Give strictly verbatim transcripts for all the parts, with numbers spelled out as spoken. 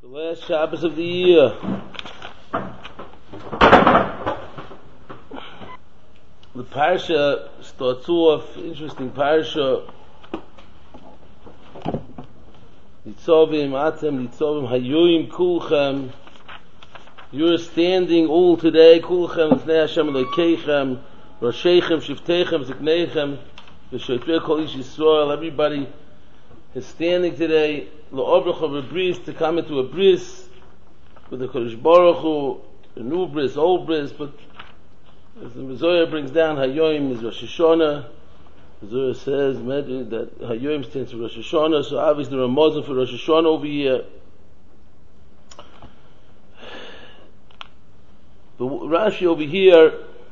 The last Shabbos of the year. The parsha starts off, interesting parsha. Nitzovim atem, nitzovim hayoim kulchem. You're standing all today, kulchem, v'nei Hashem Elokeichem, Roshechem, Shiftechem, Zikneichem, v'shotrei kol ish Yisrael. Everybody is standing today, l'ovrach of a bris, to come into a bris, with the Kodesh Baruch Hu, a new bris, old bris, but as the Mezoya brings down, Hayoim is Rosh Hashanah. The Mezoya says that Hayoim stands for Rosh Hashanah, so obviously there are Ramazim for Rosh Hashanah over here. But Rashi over here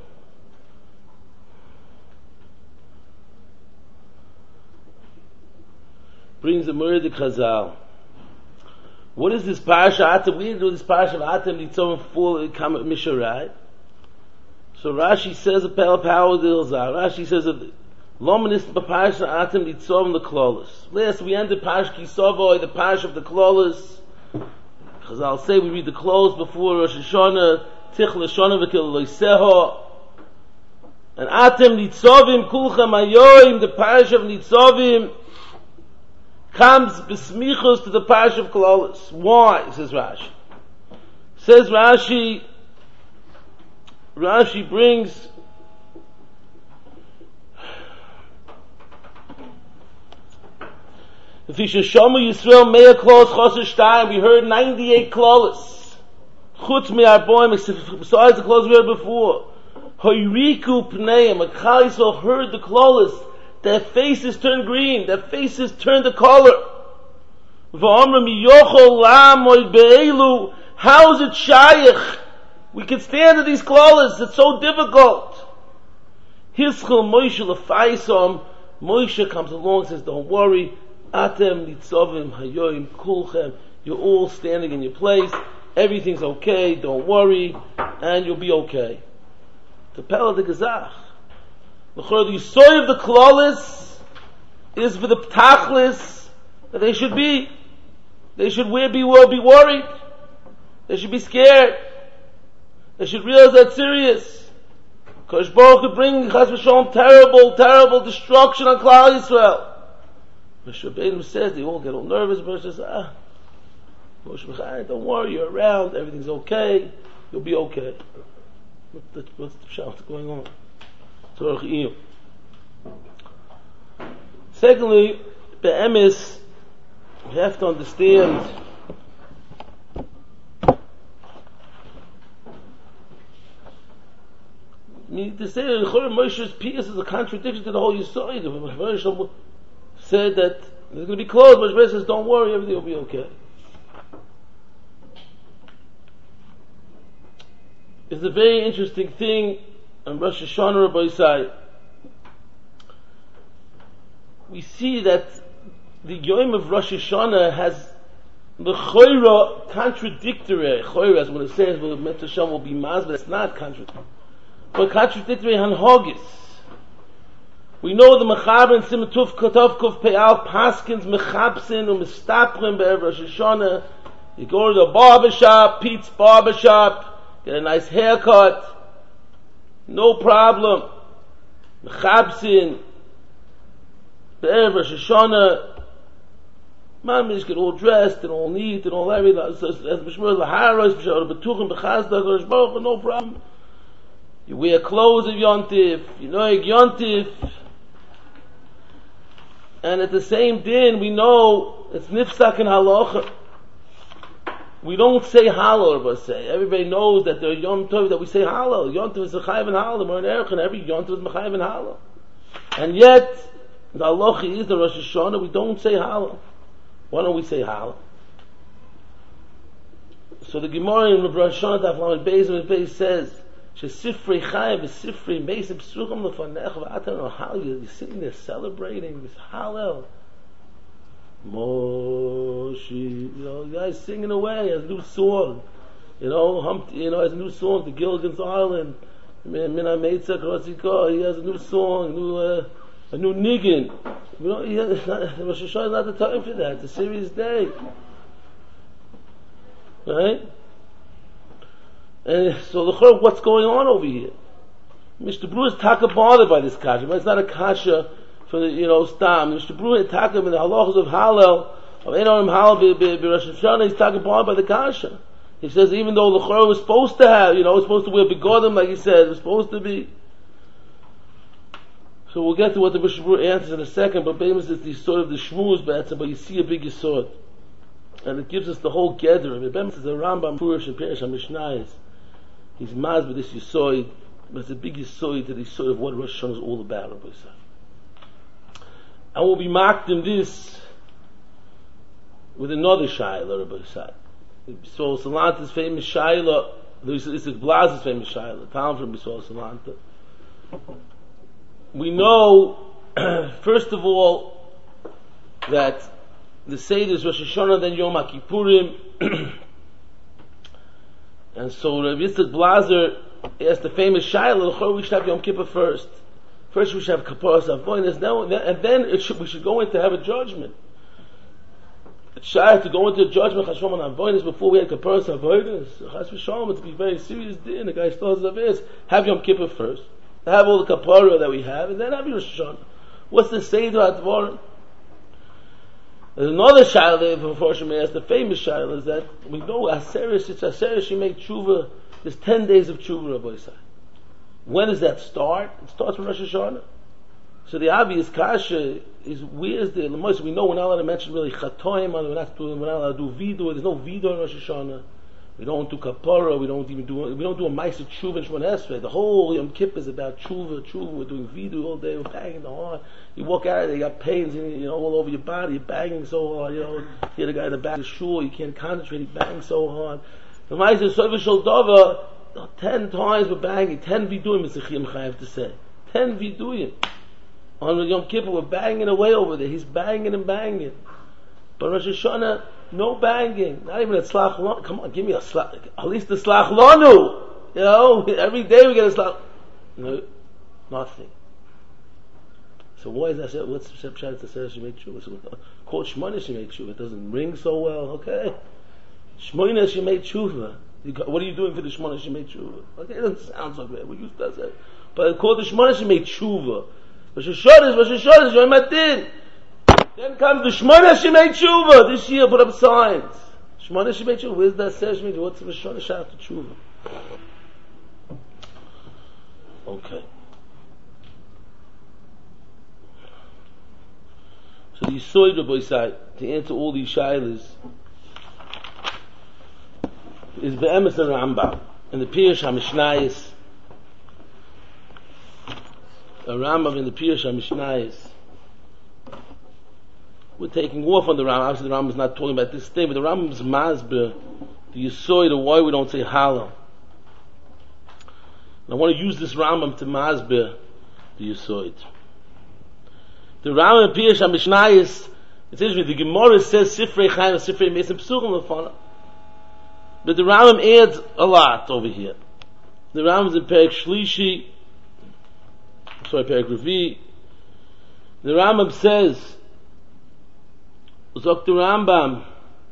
brings a Murder Chazal. What is this parasha Atem? We didn't do this parasha of Atem Nitzovim full Kamat Misharai. So Rashi says a Pel Power Dilzar. Rashi says that Lomanis Parasha Atem Nitzovim the Klolos. Last we ended Parasha Kisavoy, the parasha of the Klolos. Chazal say we read the Klolos before Rosh Hashanah. Tichle Shana v'Kil Loiseho. And Atem Nitzovim Kulchem Hayoim, the parasha of Nitzovim, comes besmichos to the parasha of Klolos. Why? Says Rashi. Says Rashi. Rashi brings if you should show me Yisrael Meir Klolos Chosesh Shtayim, we heard ninety-eight Klolos. Chutz me'arboim, besides the Klolos we heard before. Hoyriku Pneim, a Chal Yisrael heard the Klolos. Their faces turned green, their faces turned the color. V'omrim yochol lamoy be'elu, how is it shayich? We can stand at these Klolos, it's so difficult. Hischel Moshe l'faisom, Moshe comes along and says, don't worry, Atem nitzovim hayoim kulchem, you're all standing in your place, everything's okay, don't worry, and you'll be okay. The Pella de Gazach. The Yisoy of the Klolos is for the Ptachlis that they should be. They should be, be worried. They should be scared. They should realize that's serious. Kodesh Baruch could bring Chas v'Shalom terrible, terrible destruction on Klal Yisrael. Moshe Rabbeinu says they all get all nervous. Moshe says, ah, Moshe Rabbeinu, don't worry, you're around, everything's okay, you'll be okay. What's the, what's the shout going on? Secondly, be'emes, we have to understand I mean, to say that Moshe's piece is a contradiction to the whole Yisrael. Moshe said that it's going to be closed, Moshe says, don't worry, everything will be okay. It's a very interesting thing on Rosh Hashanah Rabbi Yisai. We see that the Yom of Rosh Hashanah has the Choyra contradictory. Choyra, as when it says, well, the Hashem will be Maz, but it's not contradictory. But contradictory Hanhogis. We know the Mechaber and Simatuf Kotov Kuf Pe'al Paskins Mechabsin and Mestaprim Be'ev Rosh Hashanah. You go to the barbershop, Pete's barbershop, get a nice haircut. No problem. Mechabsin, Be'ev Rosh Hashanah, Mamish get all dressed and all neat and all everything. As B'shmur L'haros, B'shmur B'tuchim B'chazda, Kodesh Baruch Hu, no problem. You wear clothes of Yontif, you know Yontif, and at the same din we know it's Nifsak and Halacha. We don't say Halal, but say. Everybody knows that there are Yom Tov that we say Halal. Yom Tov is a Chayiv and Halal. We're in Erech, and every Yom Tov is Mechayiv and Halal. And yet, the Halacha is the Rosh Hashanah, we don't say Halal. Why don't we say Halal? So the Gemara in Rosh Hashanah, Daf Lamed Beis and Beis says, Shesifrei Chayiv, Shesifrei Meisib Psuchim Lefanech, V'atan or Halal, you're sitting there celebrating this Halal. Moshe, you know, the guy's singing away, has a new song, you know, Humpty, you know, has a new song, the Gilligan's Island, Mina Meitzak Rotziko, he has a new song, a new, uh, a new niggin. You know, he has, Rosh Hashanah is not the time for that, it's a serious day. Right? And so the what's going on over here? Mister Brewer is taka bothered by this kasha, but it's not a kasha for the, you know, stam. Mister Brewer is taka in the halachas of Hallel, of Einonim Hallel, be Rosh Hashanah, he's taka bothered by the kasha. He says even though the Chorah was supposed to have, you know, was supposed to wear begodim, like he said, it was supposed to be. So we'll get to what the Mister Brewer answers in a second, but Bemis is the sort of the shmuz better, but you see a big yesod. And it gives us the whole gather. I mean, Bemis is a Rambam, Purish, and Perish, and Mishnayos. He's maz with this yesod, but it's a big yesod to the yesod of what Rosh Hashanah is all about, Rabbi Yisrael. And we'll be marked in this with another shayla, Rabbi Yisrael. So Salanta's famous shayla, this is Blaz's famous shayla, Talmud from Yisrael Salanta. We know, first of all, that the Seder is Rosh Hashanah, then Yom HaKippurim, and so Rabbi Yitzchak Blazer asked the famous shayla, we should have Yom Kippur first. First we should have Kapparas Avonos, and then it should, we should go in to have a judgment. It's shy to go into a judgment Chashvam on Avonos before we had Kapparas Avonos. Chas v'shalom, it's to be very serious din. The guy still has this. Have Yom Kippur first. Have all the Kappara that we have, and then have Rosh Hashanah. What's the Seder HaDvarim? There's another shayla before she asked, the famous shayla is that we know Aseres, it's Aseres, she made tshuva, there's ten days of tshuva, Rabbi Yisrael. When does that start? It starts from Rosh Hashanah. So the obvious kasha is, where's the L'mois? We know we're not allowed to mention really chatoim, we're not, we're not allowed to do vidur, there's no vidur in Rosh Hashanah. We don't do kapara, we don't even do, we don't do a ma'aseh tshuva and shmon esrei. The whole Yom Kippur is about tshuva, tshuva, we're doing vidur all day, we're banging the heart. You walk out there, you got pains, you know, all over your body, you're banging so hard, you know, you hear the guy in the back of the shul, you can't concentrate, he bangs so hard. The ma'aseh soiva shel dava, ten times we're banging, ten viduyim is the chiyam chayav to say. Ten viduyim. On Yom Kippur, we're banging away over there. He's banging and banging. But Rosh Hashanah, no banging. Not even a tzlach lanu. Come on, give me a tzlach. At least a tzlach lanu. You know, every day we get a tzlach. No, nothing. So why is that? What's the Pshat that says she made tshuva? So called Shmona she made tshuva. It doesn't ring so well. Okay, Shmona she made tshuva. What are you doing for the Shmona she made tshuva? Okay, it doesn't sound so great. We used to say, but it's called the Shmona she made tshuva. Rosh Hashanah, Rosh Hashanah, Yom Adin. Then comes the Shmona she made tshuva. This year put up signs. Shmona she made tshuva. Where's that says me? What's the Rosh Hashanah shout to tshuva? Okay. So the Yisoid Rabbi Yisai, to answer all these shaylas, is Be'emes the Rambam. In the Pirush HaMishnayos, a Rambam in the Pirush HaMishnayos, we're taking off on the Rambam. Obviously the Rambam is not talking about this thing, but the Rambam's masber, the Yisoid of why we don't say Halal. And I want to use this Rambam to masber the Yisoid. The Rambam in Pirush HaMishnayos, it says the Gemara says Sifrei Chaim, Sifrei Mesim Psuchim Lefana. But the Rambam adds a lot over here. The Rambam's in Perek Shlishi, sorry, Perek Revi. The Rambam says, Doctor Rambam,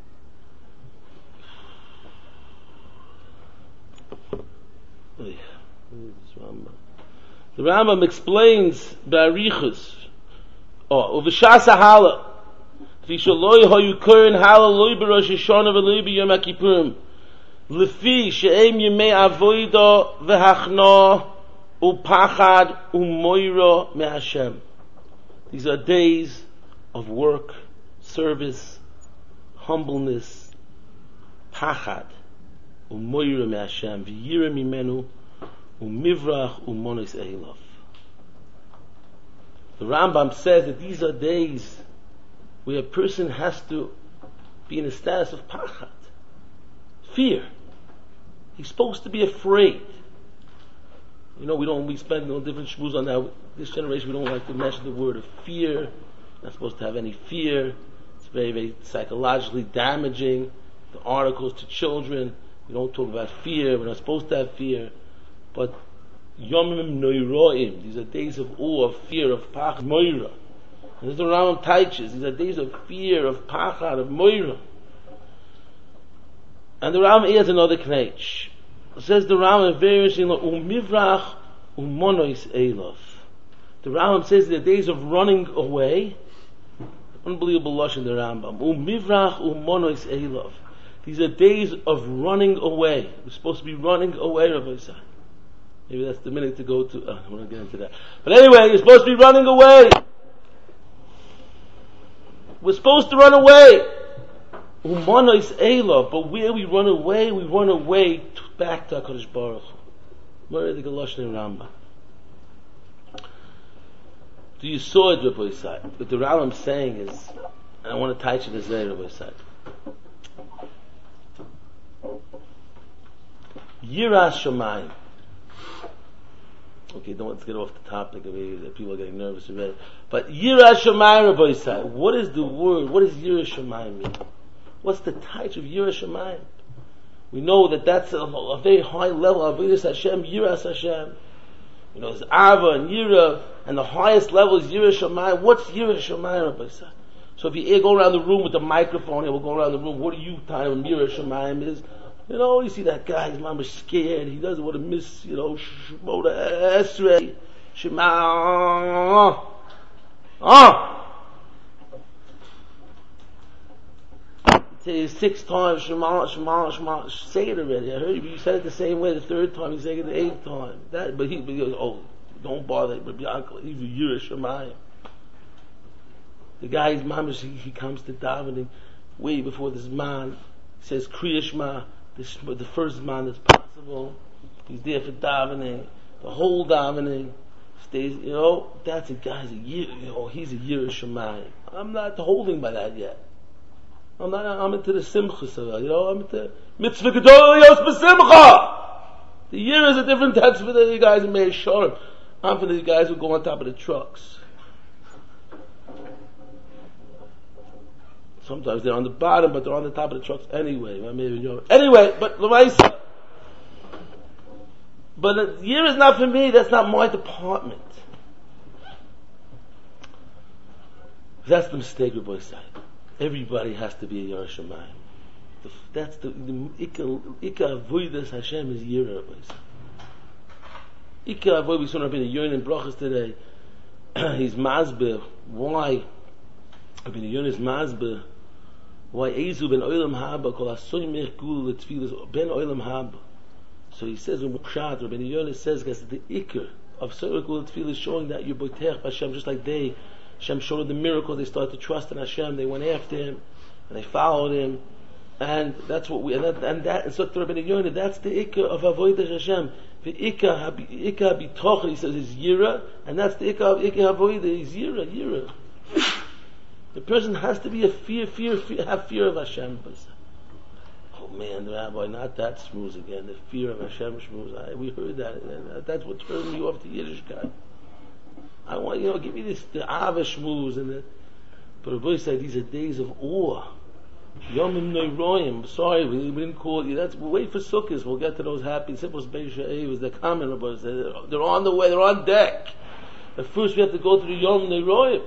the Rambam explains Barichus, oh, Uvishas Hala, Vishaloi Hoyu Kurin Hala Loi B'Rosh Hashanah V'Loi B'Yom HaKippurim, Lefi She'em Yemei Avoida V'Hachna Upachad Umoira Me'Hashem. These are days of work, service, humbleness, Pachad Umoira Me'Hashem V'Yira Mimenu Umivrach Umonis Eilav. The Rambam says that these are days where a person has to be in a status of Pachad, fear. He's supposed to be afraid. You know, we don't, we spend no different shmuz on that. This generation, we don't like to mention the word of fear. Not supposed to have any fear. It's very, very psychologically damaging. The articles to children, we don't talk about fear. We're not supposed to have fear. But Yomim Noiroim, these are days of awe, of fear, of Pachad, Moira. And this is the Rambam teaches. These are days of fear, of Pachad, of Moira. And And the Rambam adds another knetch. It says the Rambam very interesting, u'mivrach u'monois elov. The Rambam says the days of running away, unbelievable lush in the Rambam. U'mivrach u'monois elov. These are days of running away. We're supposed to be running away, Rabbi Isai. Maybe that's the minute to go to, uh, I want to get into that. But anyway, you're supposed to be running away. We're supposed to run away. U'monois elov. But where we run away, we run away back to HaKadosh Baruch Hu. Where the Galosh in Rambam? So you saw it, Rabbi Isai. What the Rambam is saying is, and I want to touch it as there, Rabbi Isai. Yiras Shamayim. Okay, don't let's get off the topic of it. People are getting nervous already. But Yiras Shamayim, Rabbi Isai. What is the word? What does Yiras Shamayim mean? What's the touch of Yiras Shamayim? We know that that's a, a very high level of Avodas Hashem, Yiras Hashem. You know, there's Ava and Yira, and the highest level is Yiras Shamayim. What's Yiras Shamayim, Rabbi Isai? So if you go around the room with the microphone, we'll go around the room. What do you time Yiras Shamayim is? You know, you see that guy, his mom is scared, he doesn't want to miss, you know, Shmoda Esrei, Shema, ah! Say it six times, Shema, Shema, Shema, say it already. I heard you, you said it the same way the third time, you say it the eighth time. That, but he, but he goes, oh, don't bother, but Bianca, he's a Yiras Shamayim. The guy, his mom, he, he comes to davening way before this man, he says, Kriya Shema, The, the first man that's possible. He's there for davening, the whole davening stays. You know, that's a guy's a year. You know, he's a Yiras Shamayim. I'm not holding by that yet. I'm not. I'm into the simcha. You know, I'm into mitzvah gedol yos b'simcha. The year is a different. That's for the guys who made sharp. I'm for the guys who go on top of the trucks. Sometimes they're on the bottom, but they're on the top of the trucks anyway. Anyway, but Lamaisa. But the year is not for me. That's not my department. That's the mistake of both sides. Everybody has to be a Yiras Shamayim. That's the Ika Avodas Hashem is Yira. Ika Avodah. We saw Rabbi Yoin in Brachas today. He's Masber. Why? Rabbi Yoin is Masber. Why Ezu ben Olam Haba kol asoymech gul letfilas ben Olam Haba. So he says in Mukshat, Rabbi Yonis says that the Iker of Soymech gul letfilas showing that you're boitech Hashem, just like they, Hashem showed the miracle. They started to trust in Hashem. They went after Him and they followed Him, and that's what we and that and that. And so to Rabbi Yonis, that's the Iker of Avodah Hashem. The Iker Iker bitoch, he says, is Yira, and that's the Iker of Iker Avodah is Yira, Yira. The person has to be a fear, fear, fear, have fear of Hashem. Oh man, the Rabbi, not that smooth again. The fear of Hashem smooth. We heard that. That's what turned me off to Yiddishkeit. I want, you know, give me this, the Ava shmooze and the, but Rabbi said these are days of awe. Yomim Noiroyim. Sorry, we, we didn't call you. That's, we'll wait for Sukkot. We'll get to those happy, simple Beisha Avos. They're coming, Rabbi said. They're on the way, they're on deck. But first we have to go through the Yom Noiroyim.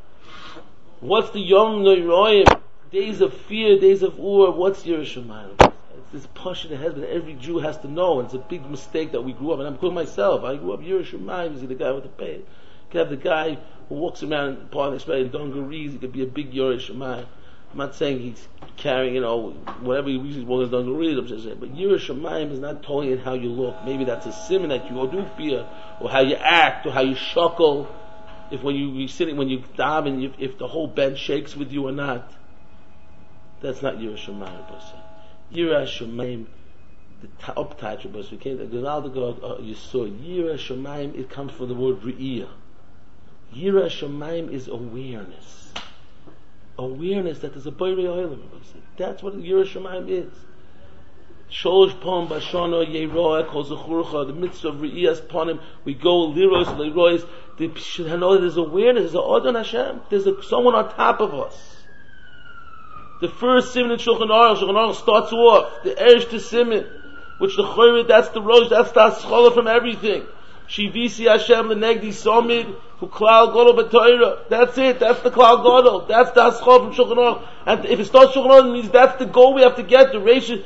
What's the Yom Noiroyim? Days of fear, days of awe. What's Yiras Shamayim? It's this push in the head that every Jew has to know, and it's a big mistake that we grew up. And I'm calling myself. I grew up Yiras Shamayim. You see the guy with the pay. You could have the guy who walks around part of the in dungarees. He could be a big Yiras Shamayim. I'm not saying he's carrying, you know, whatever he uses walking dungarees. I'm just saying, but Yiras Shamayim is not telling it how you look. Maybe that's a simon that you do fear, or how you act, or how you shuckle. If when you, you sitting, when you daven, if, if the whole bench shakes with you or not, that's not Yiras Shamayim. Yiras Shamayim, the uptouch, but we came to Ronaldo. You saw Yiras Shamayim. It comes from the word Re'iyah. Yiras Shamayim is awareness, awareness that there's a Borei Olam. That's what Yiras Shamayim is. Sholosh pom bashana yeroa kol zechurcha. The mitzvah of Re'iyas panim. We go liros lerois. There's awareness. There's a Adon Hashem. There's a, someone on top of us. The first siman in Shulchan Aruch, Shulchan Aruch starts off the Eresh to siman, which the Chayrit, that's the Rosh, that's the Aschala from everything. Shivisi Hashem lenegdi somid who klal gadol b'Torah. That's it. That's the klal gadol. That's the Aschala from Shulchan Aruch. And if it starts Shulchan Aruch, it means that's the goal we have to get. The Reish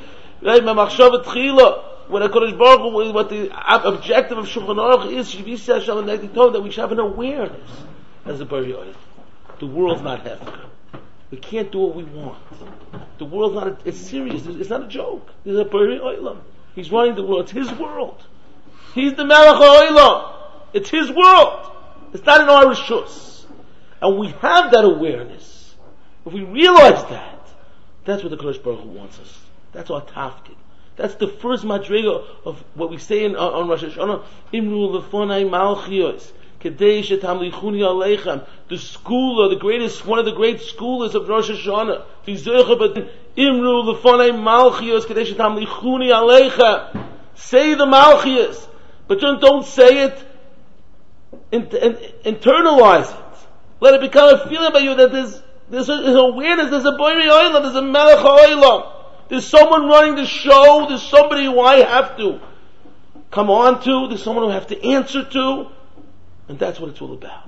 right? My machshava tchila. When HaKadosh Baruch Hu, what the objective of Shulchan Aruch is, Shivisa Hashem and Negdi Tov, that we should have an awareness as a Bari Oil. The world's not hefker. We can't do what we want. The world's not, a, it's serious, it's not a joke. There's a Bari Oilam. He's running the world, it's his world. He's the Melech HaOilam. It's his world. It's not in our rishus. And we have that awareness. If we realize that, that's what the Kadosh Baruch Hu wants us. That's our tafkid. That's the first madrega of what we say in, on, on Rosh Hashanah. Imru lefonai malchios, kedei shetamlichuni aleichem. The scholar, the greatest, one of the great scholars of Rosh Hashanah. Imru lefonai malchios, kedei shetamlichuni aleichem. Say the malchios, but don't, don't say it. In, in, internalize it. Let it become a feeling about you that there's there's, a, there's awareness. There's a boirei oilam. There's a melech ha'oilam. There's someone running the show. There's somebody who I have to come on to. There's someone who I have to answer to. And that's what it's all about.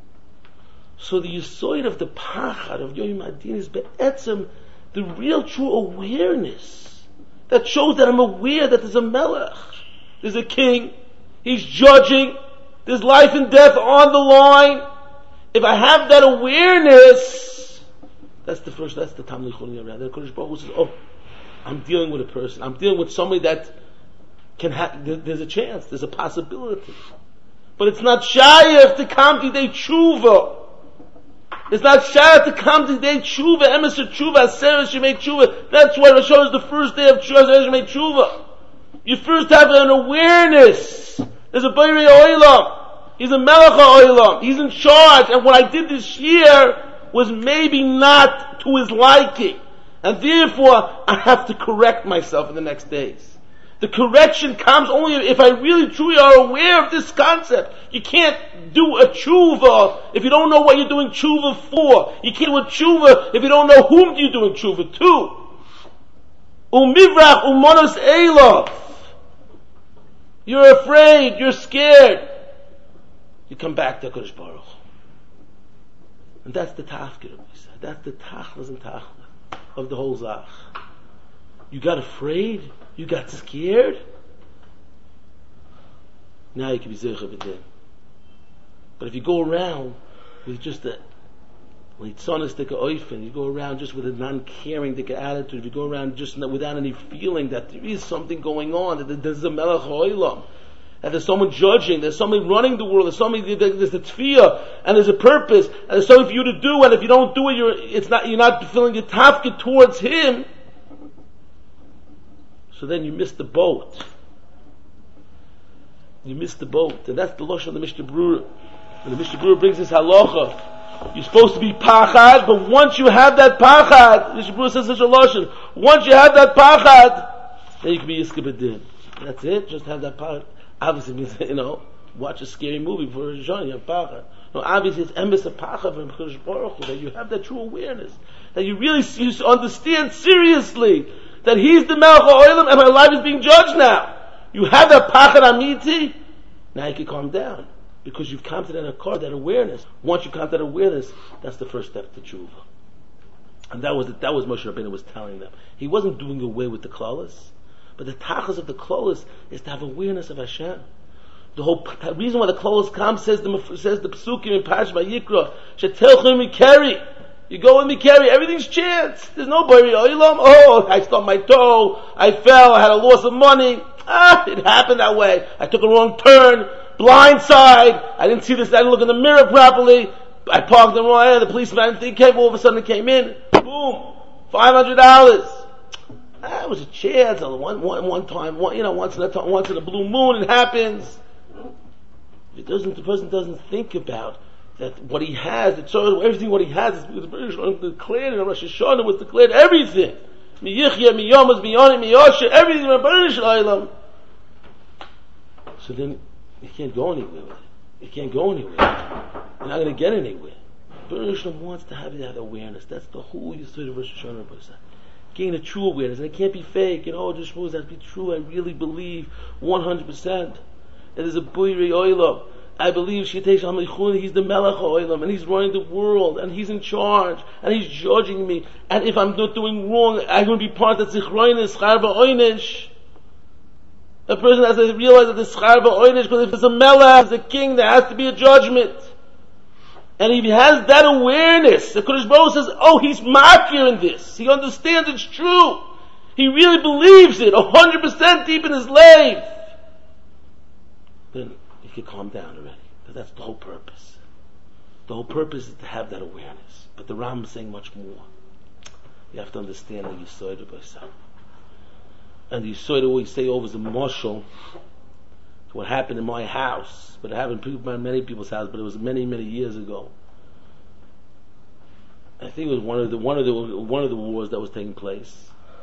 So the yisoid of the pachad of Yom Adin is be'etzem, the real true awareness that shows that I'm aware that there's a melech. There's a king. He's judging. There's life and death on the line. If I have that awareness, that's the first, that's the Tamlichuni around. The Kodesh Baruch Hu says, oh, I'm dealing with a person. I'm dealing with somebody that can have, there's a chance, there's a possibility. But it's not shayef to come to day tshuva. It's not shayef to come to day tshuva, emes tshuva, aseres shemei tshuva. That's why Rosh Hashanah is the first day of tshuva, aseres shemei tshuva. You first have an awareness. There's a boirei oilam. He's a melech ha'olam. He's in charge. And what I did this year was maybe not to his liking. And therefore, I have to correct myself in the next days. The correction comes only if I really truly are aware of this concept. You can't do a tshuva if you don't know what you're doing tshuva for. You can't do a tshuva if you don't know whom you're doing tshuva to. Umivrach umonos eilov. You're afraid, you're scared. You come back to HaKadosh Baruch Hu. And that's the tafkid of Isa. That's the tachlis and tachlis of the whole zach. You got afraid? You got scared? Now you can be zeich of it then. But if you go around with just a litzonistic oifen, you go around just with a non-caring attitude, if you go around just without any feeling that there is something going on, that there's a melech ha'olam, that there's someone judging, there's somebody running the world, there's somebody, there's a tefillah, and there's a purpose, and there's something for you to do, and if you don't do it, you're, it's not, you're not feeling your tafkid towards him, so then you miss the boat. You miss the boat, and that's the lashon of the Mishnah Berurah. And the Mishnah Berurah brings this halacha. You're supposed to be pachad, but once you have that pachad, the Mishnah Berurah says such a lashon, once you have that pachad, then you can be yiska b'din. That's it, just have that pachad. Obviously it means, you know, watch a scary movie before Rosh Hashanah, you have pachad. No, obviously it's emes of pachad from Kodesh Baruch Hu, that you have that true awareness, that you really you understand seriously that he's the Melech HaOlam and my life is being judged now. You have that pachad amiti, now you can calm down. Because you've come to that accord, that awareness. Once you come to that awareness, that's the first step to tshuva. And that was that was Moshe Rabbeinu was telling them. He wasn't doing away with the klolos, but the tachas of the klolos is to have awareness of Hashem. The whole reason why the klolos come says the says the Pesukim in Parshas Vayikra, shetelchim mikeri. You go and mikeri, everything's chance. There's no boirei oilam. Oh, I stubbed my toe, I fell, I had a loss of money. Ah, it happened that way. I took a wrong turn. Blind side. I didn't see this. I didn't look in the mirror properly. I parked in the wrong area. The policeman, I didn't think came. All of a sudden, it came in. Boom, five hundred dollars. That was a chance. One, one, one time. One, you know, once in a time, once in a blue moon, it happens. It doesn't. The person doesn't think about that. What he has. It shows everything. What he has is because the British declared in Rosh Hashanah was declared everything. Miyichya, miyomas, miyoni, miyosha, everything in the British Island. So then. You can't go anywhere with it. You can't go anywhere. You're not going to get anywhere. But Rosh Hashanah wants to have that awareness. That's the whole Yisod of Rosh Hashanah. Gain a true awareness. And it can't be fake. You know, just supposed to be true. I really believe one hundred percent that there's a boirei oilam. I believe Shitesh HaMeichun, he's the Melech HaOlam, and he's running the world, and he's in charge, and he's judging me, and if I'm not doing wrong, I'm going to be part of the Zichroinis, Schar V'Oinish. A person has to realize that the Schar V'Oinish, because if there's a Melech, there's a king, there has to be a judgment. And if he has that awareness, the Kodesh Baruch says, oh, he's makir in this. He understands it's true. He really believes it, a hundred percent deep in his life. Then he can calm down already. Because that's the whole purpose. The whole purpose is to have that awareness. But the Ram is saying much more. You have to understand the Yesod of yourself. And the Yesod, what we say over is a marshal. What happened in my house, but it happened in many people's houses, but it was many, many years ago. I think it was one of the one of the one of the wars that was taking place.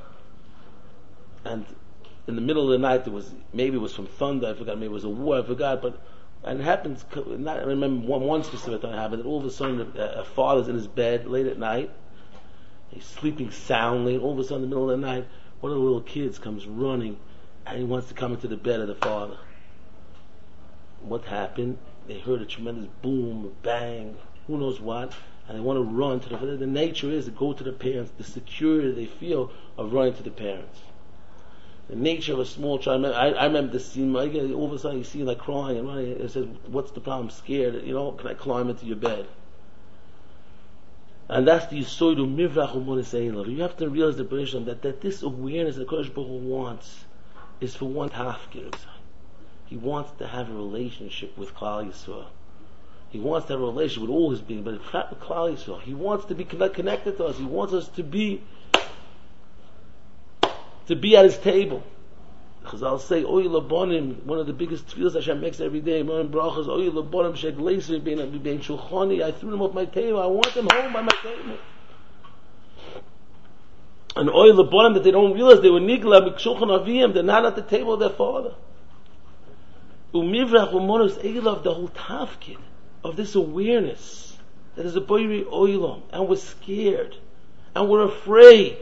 And in the middle of the night, there was maybe it was from thunder. I forgot. Maybe it was a war. I forgot. But and it happens. Not, I remember one, one specific time it happened. That all of a sudden, a, a father's in his bed late at night. He's sleeping soundly, and all of a sudden, in the middle of the night, one of the little kids comes running, and he wants to come into the bed of the father. What happened? They heard a tremendous boom, a bang, who knows what, and they want to run to the. The nature is to go to the parents. The security they feel of running to the parents. The nature of a small child. I, I remember the scene. All of a sudden, you see him like crying and running. It says, "What's the problem? I'm scared. You know, can I climb into your bed?" And that's the Yisoidu Mivrach U'Monis Eilav. You have to realize the Bereshit that that this awareness that Kodesh Baruch Hu wants is for one tafkir. He wants to have a relationship with Klal Yisrael. He wants to have a relationship with all his being, but it's not with Klal Yisrael. He wants to be connected to us. He wants us to be to be at his table. Chazal say, Oy Labonim, one of the biggest tefillos Hashem makes every day, Moran Brachas, Oy Labonim Shek Leiser Bein Shulchani, I threw them off my table, I want them home by my table. And Oy Labonim, that they don't realize they were Nigla, Mikshulchan Aviyim, they're not at the table of their father. Umivrach U'Monos Eilav, the whole tafkid of this awareness that is a boyri oilam, and we're scared, and we're afraid,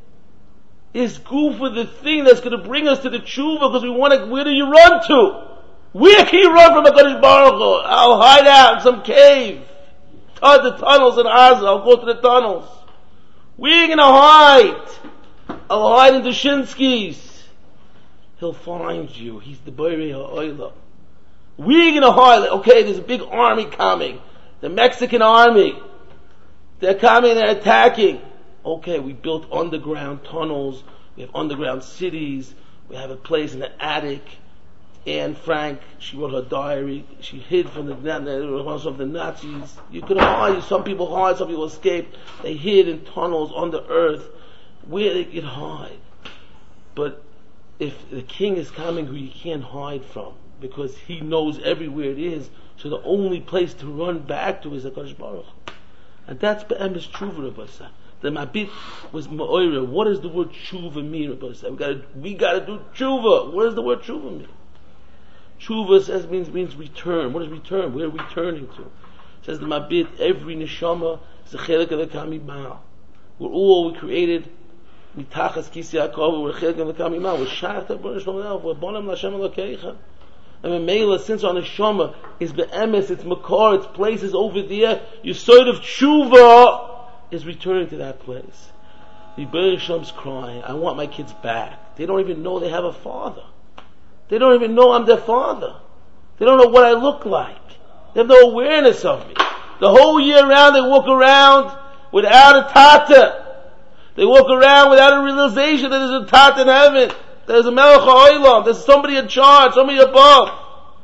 is good for the thing that's going to bring us to the tshuva, because we want to. Where do you run to? Where can you run from HaKadosh Baruch Hu? I'll hide out in some cave. Toward the tunnels in Gaza. I'll go to the tunnels. Where are you going to hide? I'll hide in the Shinsky's. He'll find you. He's the boyri ha'olam. We're going to hide. Okay, there's a big army coming. The Mexican army. They're coming, they're attacking. Okay, we built underground tunnels. We have underground cities. We have a place in the attic. Anne Frank, she wrote her diary. She hid from the, from the Nazis. You could hide. Some people hide, some people escape. They hid in tunnels under earth where they could hide. But if the king is coming who you can't hide from, because he knows everywhere it is, so the only place to run back to is HaKadosh Baruch Hu. And that's Be'emes Tshuva, Rabbi Sa. The Mabit was Ma'oira. What does the word Tshuva mean, Rabbi Sa? We gotta, we gotta do Tshuva. What does the word Tshuva mean? Tshuva says means means return. What is return? Where are we turning to? It says the Mabit, every neshama is a chelik of the Kami Baal. We're all we created mitachas kisi Yaakov. We're a chelik of the Kami Baal. We're shach tabor neshama. We're bonam l'Hashem Elokeicha. And Mela, since our neshama is be'emes, it's makar, it's places over there, your sort of tshuva is returning to that place. The Rebbeinu Shalom's crying, I want my kids back. They don't even know they have a father. They don't even know I'm their father. They don't know what I look like. They have no awareness of me. The whole year round they walk around without a tata. They walk around without a realization that there's a tata in heaven. There's a Melech HaOlam. There's somebody in charge, somebody above.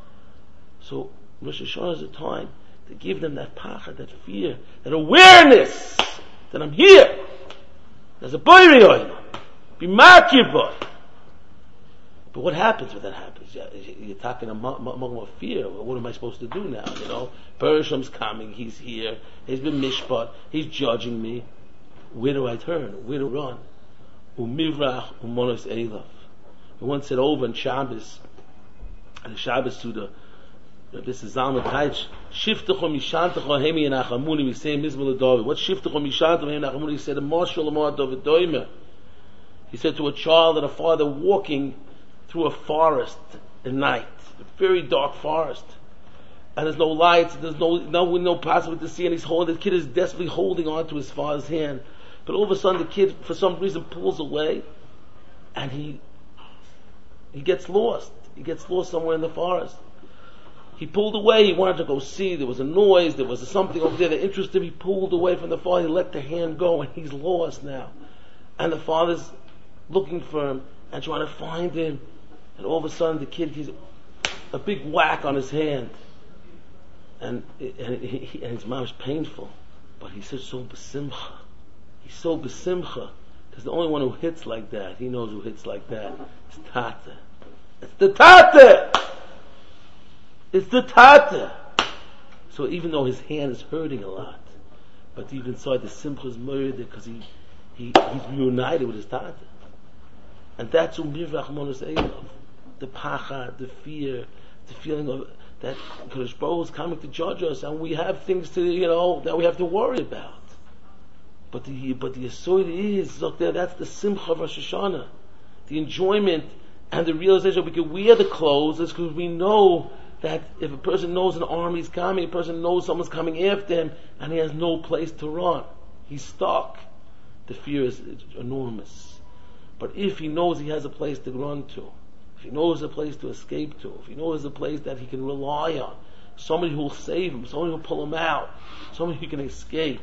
So Rosh Hashanah is a time to give them that pachad, that fear, that awareness that I'm here. There's a boyri olam. Be makir boy. But what happens when that happens? You're talking among of fear. What am I supposed to do now? You know, Bereshit's coming. He's here. He's been mishpat. He's judging me. Where do I turn? Where do I run? Umivrach u'Monos Eilav. We once said over in Shabbos, and the Shabbos Suda, this is Zalman Taich, Shiftecho Mishantecho Hemi Yenachamuni, we say in Mizmor David. What Shiftecho Mishantecho Hemi Yenachamuni? He said, Marshal Amar David Doimer. He said to a child and a father walking through a forest at night, a very dark forest. and there's no lights, there's no no no possibility to see, and he's holding. The kid is desperately holding on to his father's hand, but all of a sudden the kid, for some reason, pulls away, and he he gets lost. He gets lost somewhere in the forest. He pulled away. He wanted to go see. There was a noise. There was something over there that interested him. He pulled away from the father. He let the hand go, and he's lost now. And the father's looking for him and trying to find him. And all of a sudden, the kid gets a big whack on his hand, and and, he, he, and his mom is painful, but he says so besimcha. He's so besimcha because the only one who hits like that, he knows who hits like that. It's Tata. It's the Tata. It's the Tata. So even though his hand is hurting a lot, but even inside the simcha is murdered because he, he he's reunited with his Tata. And that's Umirvach Monos Eilov. The pachad, the fear, the feeling of that Kadosh Baruch Hu is coming to judge us, and we have things to, you know, that we have to worry about. But the but the Yesod is, look there, that's the Simcha of Rosh Hashanah. The enjoyment and the realization we can wear the clothes is because we know that if a person knows an army is coming, a person knows someone's coming after him, and he has no place to run. He's stuck. The fear is enormous. But if he knows he has a place to run to, if he knows a place to escape to, if he knows a place that he can rely on, somebody who will save him, somebody who will pull him out, somebody who can escape,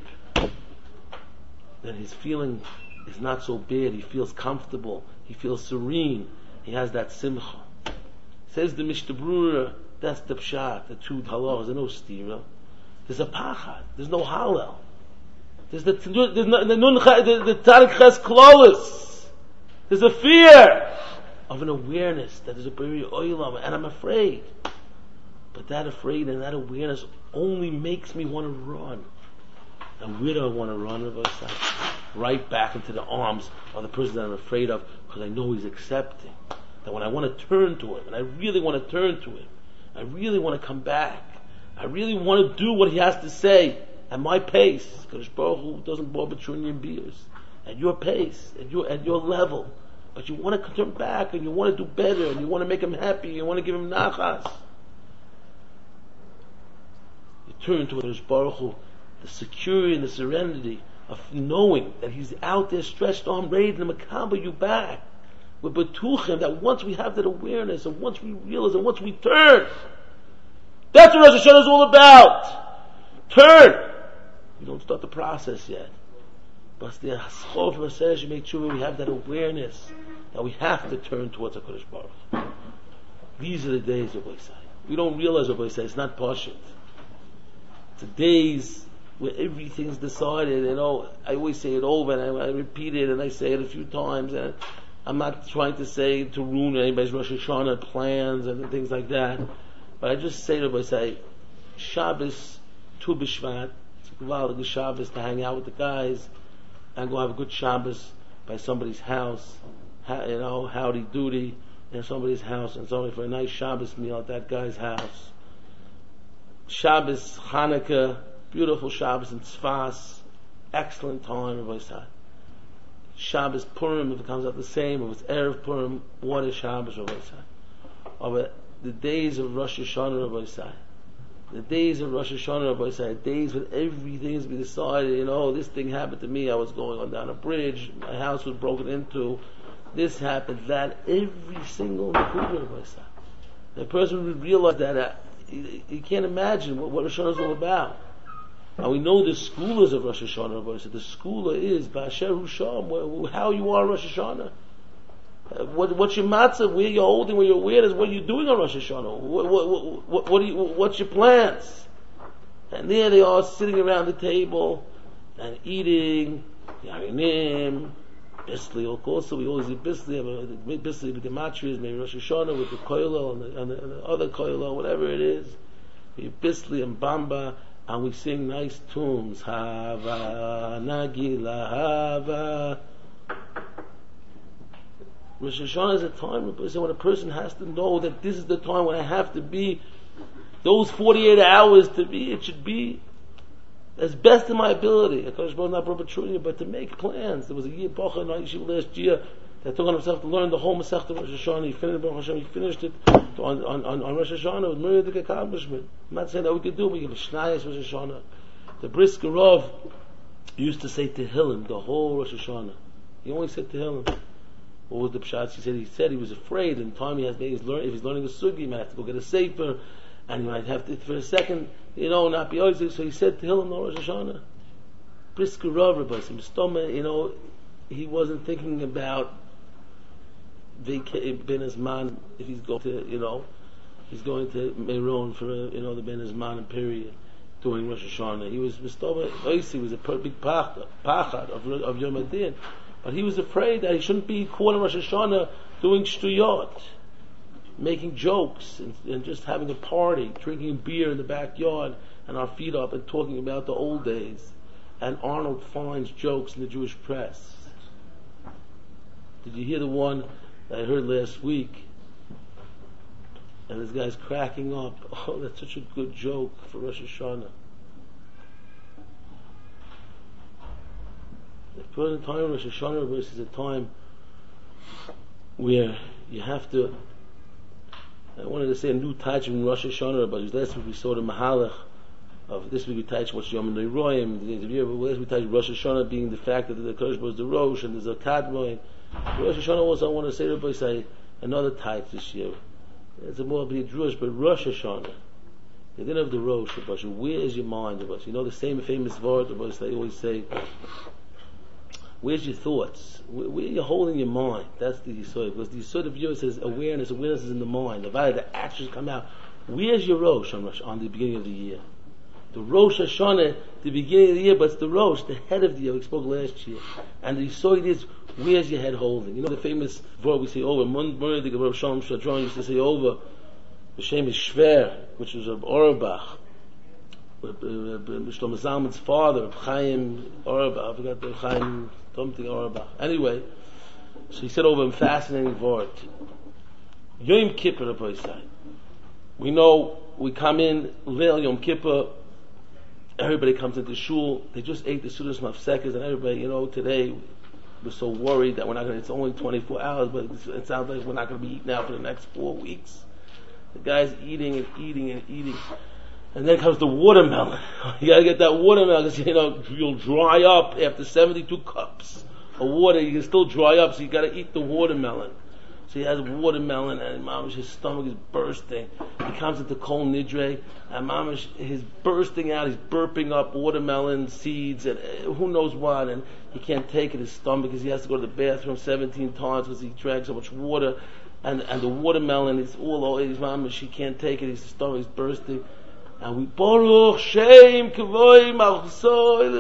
then his feeling is not so bad. He feels comfortable. He feels serene. He has that simcha. Says the Mishnah Brura, that's the pshat, the two halachas, there's no stira. There's a pachad. There's no halal. There's the there's no, the nun the, the tarik ches klolos. There's a fear of an awareness that there's a bari oilam, and I'm afraid. But that afraid and that awareness only makes me want to run. And where do I want to run? Right back into the arms of the person that I'm afraid of, because I know he's accepting. That when I want to turn to him, and I really want to turn to him, I really want to come back, I really want to do what he has to say at my pace, because Baruch Hu doesn't bore between your beers, at your pace, at your at your level. But you want to turn back, and you want to do better, and you want to make him happy, you want to give him nachas. You turn to Hakadosh Baruch Hu, the security and the serenity of knowing that he's out there stretched arm, ready to makabel you back. We're betuchim that once we have that awareness, and once we realize, and once we turn, that's what Rosh Hashanah is all about. Turn. You don't start the process yet. But the Haschov says you make sure we have that awareness that we have to turn towards HaKadosh Baruch Hu. These are the days of Oisai. We don't realize what Oisai. It's not Pashut. It's the days where everything's decided. You know, I always say it over, and I, I repeat it, and I say it a few times. And I'm not trying to say to ruin anybody's Rosh Hashanah plans and things like that. But I just say to Oisai, Shabbos, Tu B'Shvat, it's a Gvaldig Shabbos to hang out with the guys and go have a good Shabbos by somebody's house, ha, you know, howdy doody in somebody's house, and somebody for a nice Shabbos meal at that guy's house. Shabbos, Hanukkah, beautiful Shabbos in Tzfas, excellent time of Oisai. Shabbos Purim, if it comes out the same, if it's Erev Purim, what is Shabbos of Oisai? Of the days of Rosh Hashanah of Oisai. The days of Rosh Hashanah of Oisai, days when everything has been decided, you know, this thing happened to me, I was going on down a bridge, my house was broken into, this happened, that, every single Nakuda of Oisai. The person would realize that, uh, you, you can't imagine what, what Rosh Hashanah is all about. And we know the schoolers of Rosh Hashanah of Oisai. The schooler is Ba'asher Husham, how you are Rosh Hashanah. Uh, what, what's your matzah? Where you're holding, where you're weird is what are you doing on Rosh Hashanah? What, what, what, what, do you, what's your plans? And there they are sitting around the table and eating, Yarinim, Bisli, of course, so we always eat Bisli, Bisli with the matris, maybe Rosh Hashanah with the koilo and the, and the, and the other koilo, whatever it is. We eat Bisli and Bamba, and we sing nice tunes. Hava, Nagila, Hava. Rosh Hashanah is a time when a person has to know that this is the time when I have to be, those forty-eight hours to be, it should be as best in my ability. HaKadosh Baruch Hu not but to make plans. There was a year, Bacha, in our yeshiva last year, that took on himself to learn the whole Masechta of Rosh Hashanah. He finished, Baruch Hashem, he finished it on, on, on, on Rosh Hashanah with myriad accomplishment. I'm not saying that we could do, but we give a Shnayas Rosh Hashanah. The Brisker Rav used to say Tehillim the whole Rosh Hashanah. He only said Tehillim. What was the pshat? He said he said he was afraid. In time he has, he's learn, if he's learning a sugi, he might have to go get a sefer, and he might have to for a second, you know, not be always. So he said Tehillim the Rosh Hashanah. Brisker Rav, you know, he wasn't thinking about vaca- Ben Azman if he's going to, you know, he's going to Meron for a, you know, the Ben Azman period during Rosh Hashanah. He was Mistoma Oisi was a big pachad of of Yom Adin, but he was afraid that he shouldn't be caught in Rosh Hashanah doing shtuyot, making jokes and, and just having a party, drinking beer in the backyard and our feet up and talking about the old days. And Arnold finds jokes in the Jewish press. Did you hear the one that I heard last week? And this guy's cracking up. Oh, that's such a good joke for Rosh Hashanah. The present time Rosh Hashanah versus a time where you have to. I wanted to say a new touch in Rosh Hashanah, but last week we saw the Mahalach of this week we touched what's Yom Neiroyim, the days of year, but last we touched Rosh Hashanah being the fact that the Kodesh was the Rosh and there's a Kadmoin. Rosh Hashanah also I want to say to everybody say another type this year. It's a more be Jewish, but Rosh Hashanah. They didn't have the Rosh, but where's your mind of us? You know the same famous word of us they always say, where's your thoughts? Where, where are you holding your mind? That's the Yisod. Because the Yisod of yours says awareness, awareness is in the mind. The value, the actions come out. Where's your Rosh on, Rosh, on the beginning of the year? The Rosh Hashanah, the beginning of the year, but it's the Rosh, the head of the year. We spoke last year. And the Yisod is, where's your head holding? You know the famous word we say over, Murdig of Rav Shalom Shadron used to say over, the Shem is Shver, which was Rav Auerbach, Shlomo Zalman's father, Chaim Auerbach, I forgot the Chaim, something Auerbach. Anyway, so he said over a fascinating word. Yom Kippur, the boy said. We know, we come in, Leil Yom Kippur, everybody comes into shul, they just ate the Sudas Mafsekas, and everybody, you know, today, we're so worried that we're not going to, it's only twenty-four hours, but it sounds like we're not going to be eating out for the next four weeks. The guy's eating and eating and eating. And then comes the watermelon. You gotta get that watermelon, because, you know, you'll dry up after seventy-two cups of water, you can still dry up, so you gotta eat the watermelon. So he has watermelon, and mamish, his stomach is bursting. He comes into Kol Nidre, and mamish, he's bursting out, he's burping up watermelon seeds, and who knows what, and he can't take it, his stomach, because he has to go to the bathroom seventeen times, because he drank so much water, and, and the watermelon is all over his mamish, he can't take it, his stomach is bursting. And we Baruch Shem Kavoi Malchusoi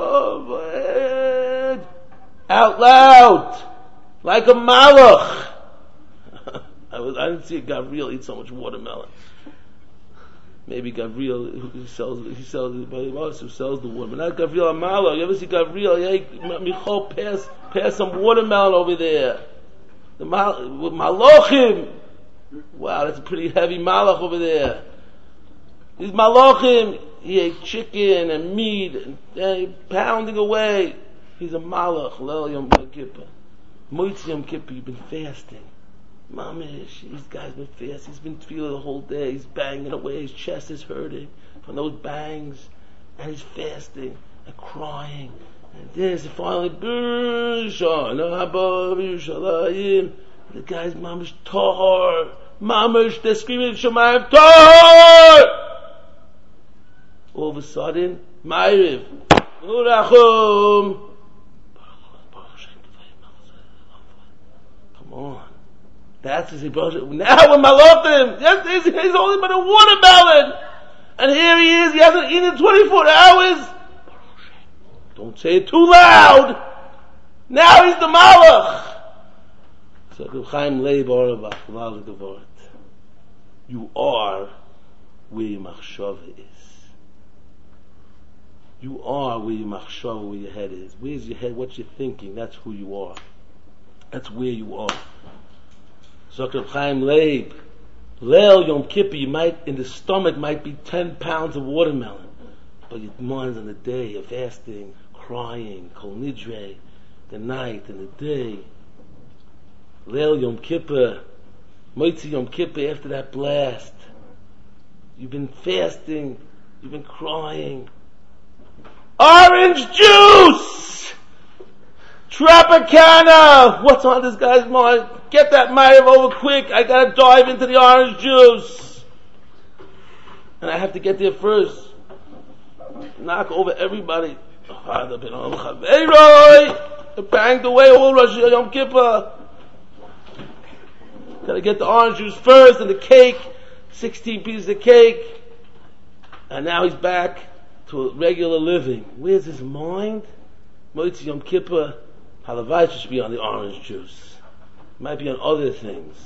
Allah out loud like a malach. I was I didn't see Gabriel eat so much watermelon. Maybe Gabriel who sells he sells anybody else who sells the watermelon. Not Gabriel a malach. You ever see Gabriel? Hey, Michal, pass pass some watermelon over there. The mal malachim. Wow, that's a pretty heavy malach over there. These malachim, he ate chicken and meat and, and pounding away. He's a malach, Leil Yom Kippur. Moitzi Yom Kippur, you've been fasting. Mamish, these guys been fasting. He's been feeling the whole day. He's banging away. His chest is hurting from those bangs. And he's fasting and crying. And there's finally, the guy's mamish tahor. Mamish, they're screaming, Shemayim, tahor! All of a sudden, Ma'ariv, Urachum. Come on. That's his brother. Now when Malachim, yes, he's, he's only but a watermelon. And here he is, he hasn't eaten twenty-four hours. Don't say it too loud. Now he's the Malach. So Chaim Leib Auerbach, you are where your machshava is. You are where your machshava, where your head is. Where's your head? What you're thinking? That's who you are. That's where you are. So Chaim Leib, Leil Yom Kippur, you might, in the stomach might be ten pounds of watermelon, but your mind's on the day of fasting, crying, Kol Nidre, the night and the day. Leil Yom Kippur, Moitzi Yom Kippur, after that blast. You've been fasting, you've been crying. Orange juice! Tropicana! What's on this guy's mind? Get that Ma'ariv over quick, I gotta dive into the orange juice. And I have to get there first. Knock over everybody. Hey Roy! Banged away all Rosh Yom Kippur. Gotta get the orange juice first and the cake. Sixteen pieces of cake. And now he's back to regular living. Where's his mind? Moitzi Yom Kippur. Halavai should be on the orange juice. It might be on other things.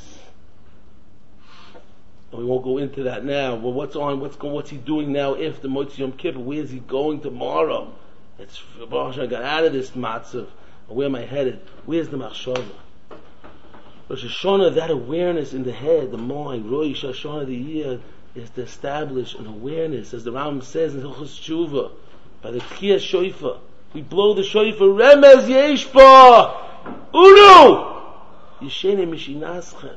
And we won't go into that now. Well, what's on? What's going? What's he doing now after Moitzi Yom Kippur? Where's he going tomorrow? It's Baruch Hashem, I got out of this matzav. Where am I headed? Where's the machshava? Rosh Hashanah, that awareness in the head, the mind, Rosh Hashanah, the year, is to establish an awareness, as the Rambam says in Hilchos Tshuva, by the Tchiyah Shofar. We blow the shofar, Remez Yeshba, Uru, Yeshene Mishinaschem.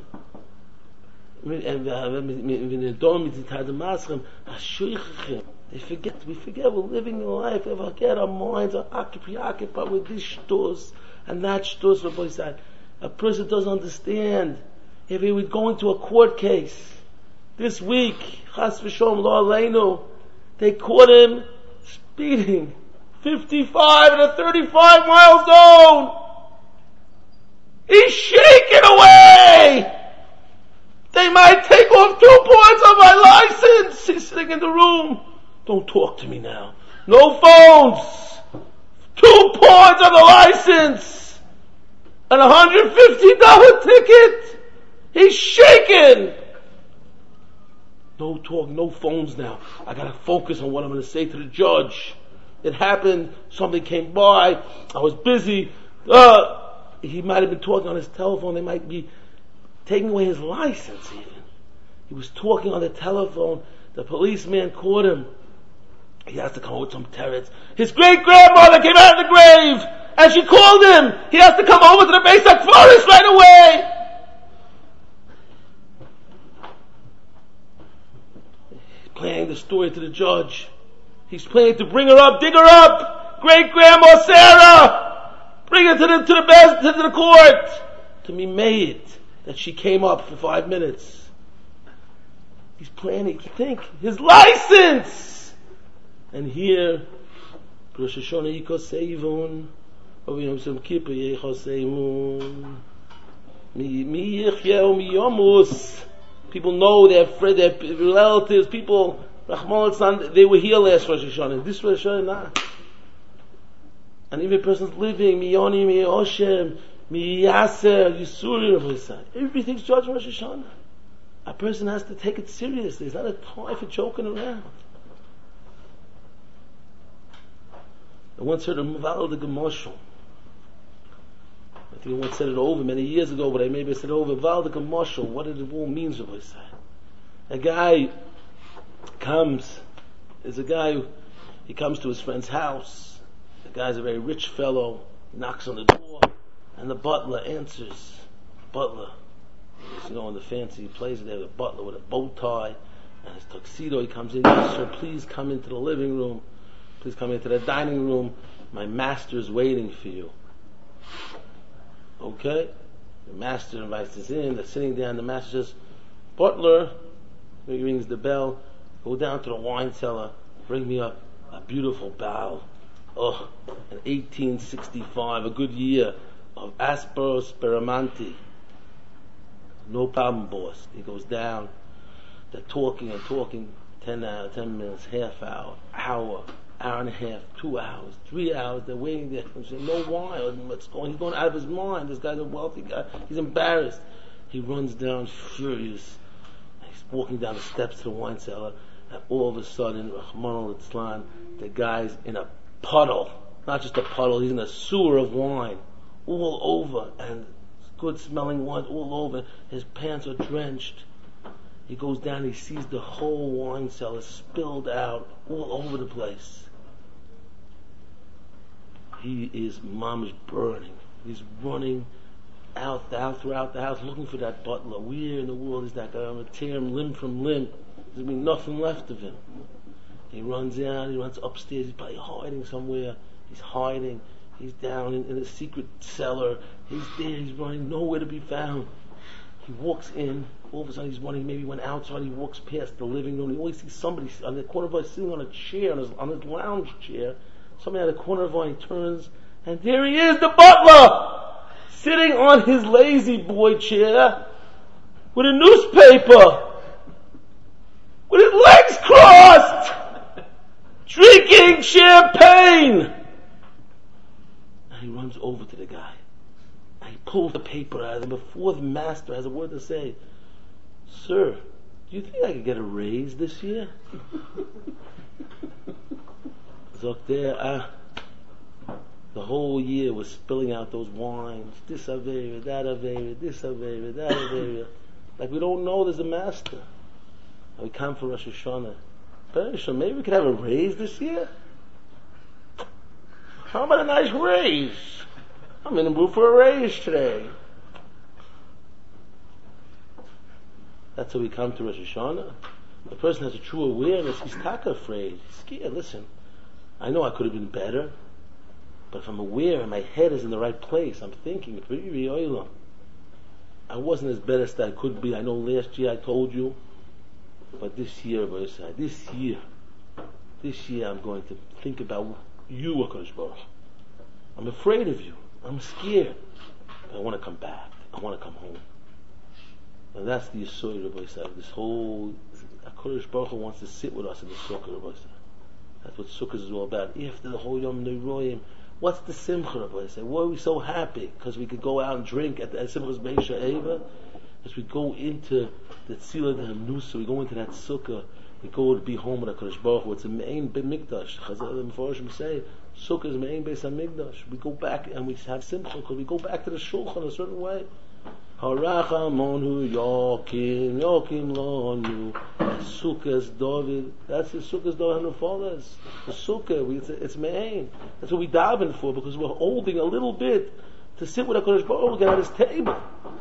They forget, we forget we're living in life, we forget our minds are occupied with this shtos and that shtos, Rabbi said. A person doesn't understand. If he would go into a court case, this week, Chas v'Shalom Lo Aleinu, they caught him speeding fifty-five in a thirty-five mile zone. He's shaking away. They might take off two points of my license. He's sitting in the room. Don't talk to me now. No phones. Two points of the license. And a one hundred fifty dollars ticket. He's shaking. No talk, no phones now. I gotta focus on what I'm gonna say to the judge. It happened, something came by, I was busy. Uh, he might have been talking on his telephone, they might be taking away his license even. He was talking on the telephone, the policeman caught him. He has to come with some teretz. His great grandmother came out of the grave, and she called him. He has to come over to the Beis HaKfaris right away. He's playing the story to the judge. He's planning to bring her up, dig her up. Great grandma Sarah, bring her to the to the best to the court to be made that she came up for five minutes. He's planning to think his license. And here, Rosh Hashanah Yikoseivun, Over Yom Shem Kippur Yechoseivun, Mi Mi Yichyeu Mi Yomus. People know their friends, their relatives, people. Rahman al they were here last Rosh Hashanah. This Rosh Hashanah, nah. And even a person's living, Mi Yoni, Mi Oshem, Mi Yaser, Yisuri, everything's judged Rosh Hashanah. A person has to take it seriously. It's not a time for joking around. I once heard a Maval de Gemoshel. I think I once said it over many years ago, but I maybe said it over. Maval de Gemoshel, what did it all mean, Rabbi say? A guy comes, there's a guy who, he comes to his friend's house. The guy's a very rich fellow, he knocks on the door, and the butler answers. Butler, you know, in the fancy place, they have a butler with a bow tie and his tuxedo. He comes in, yes, sir, please come into the living room. Please come into the dining room. My master is waiting for you. Okay? The master invites us in. They're sitting down. The master says, Butler, he rings the bell. Go down to the wine cellar. Bring me up a beautiful barrel. Oh, an eighteen sixty-five, a good year of Aspero Speramanti. No problem, boss. He goes down. They're talking and talking. Ten hours, ten minutes, half hour, hour. Hour and a half, two hours, three hours, they're waiting there. No wine, what's going, he's going out of his mind. This guy's a wealthy guy, he's embarrassed. He runs down furious. He's walking down the steps to the wine cellar, and all of a sudden, Rahman al-Islam, the guy's in a puddle. Not just a puddle, he's in a sewer of wine. All over, and good smelling wine all over. His pants are drenched. He goes down, he sees the whole wine cellar spilled out all over the place. He is mamish burning. He's running out, out throughout the house looking for that butler. Where in the world is that guy? I'm going to tear him limb from limb. There's going to be nothing left of him. He runs out, he runs upstairs, he's probably hiding somewhere. He's hiding. He's down in, in a secret cellar. He's there, he's running, nowhere to be found. He walks in, all of a sudden he's running, maybe he went outside, he walks past the living room, he always sees somebody on the corner of his sitting on a chair, on his, on his lounge chair. Somebody at the corner of his, he turns, and there he is, the butler! Sitting on his lazy boy chair, with a newspaper, with his legs crossed, drinking champagne! And he runs over to the guy. He pulls the paper out, and before the master has a word to say, "Sir, do you think I could get a raise this year?" Zok there, ah, the whole year was spilling out those wines, this avera, that avera, this avera, that avera. Like we don't know there's a master. And we come for Rosh Hashanah. But maybe we could have a raise this year? How about a nice raise? I'm in the mood for a raise today. That's how we come to Rosh Hashanah. The person has a true awareness. He's taka afraid. He's scared. Listen, I know I could have been better, but if I'm aware and my head is in the right place, I'm thinking, I wasn't as bad as I could be. I know last year I told you, but this year, this year, this year I'm going to think about you, HaKadosh Baruch. I'm afraid of you. I'm scared. But I want to come back. I want to come home. And that's the Yisod, Rabbi Yisrael. This whole, HaKadosh Baruch Hu wants to sit with us in the Sukkah, Rabbi Yisrael. That's what Sukkah is all about. After the whole Yom Neiroyim, what's the Simcha, Rabbi Yisrael? Why are we so happy? Because we could go out and drink at the Simchas Beisha Eva. As we go into the Tzila de Hamnusa, we go into that Sukkah, we go to be home with HaKadosh Baruch Hu. It's a Me'ein B'mikdash. Chazal and Meforshim say, Sukkah is Me'ein Beis HaMikdash. We go back and we have Simcha because we go back to the Shulchan a certain way. Harachamonu Yokim, Yokim Lonu. Sukkah's David. That's the Sukkah's David and fathers. The Sukkah, we, it's, it's Me'ein. That's what we daven for because we're holding a little bit to sit with HaKadosh Baruch Hu at his table.